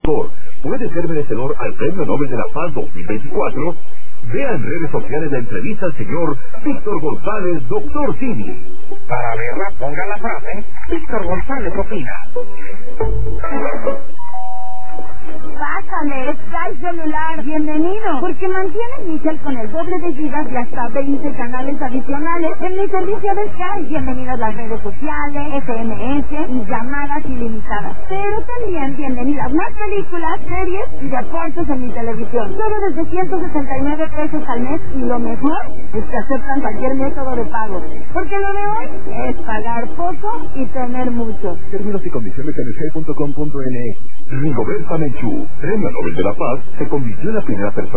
puede ser merecedor al Premio Nobel de la Paz 2024. Vea en redes sociales la entrevista al señor Víctor González, Dr. Simi. Para verla, ponga la frase, Víctor González opina. Pásale, Sky Celular, bienvenido, porque mantiene mi cel con el doble de gigas y hasta 20 canales adicionales en mi servicio de Sky. Bienvenidas las redes sociales, SMS y llamadas ilimitadas. Pero también bienvenidas más películas, series y deportes en mi televisión. Todo desde 169 pesos al mes, y lo mejor es que aceptan cualquier método de pago. Porque lo de hoy es pagar poco y tener mucho. Términos y condiciones en sky.com.mx. Rigoberta Menchú, Premio Nobel de la Paz, se convirtió en la primera persona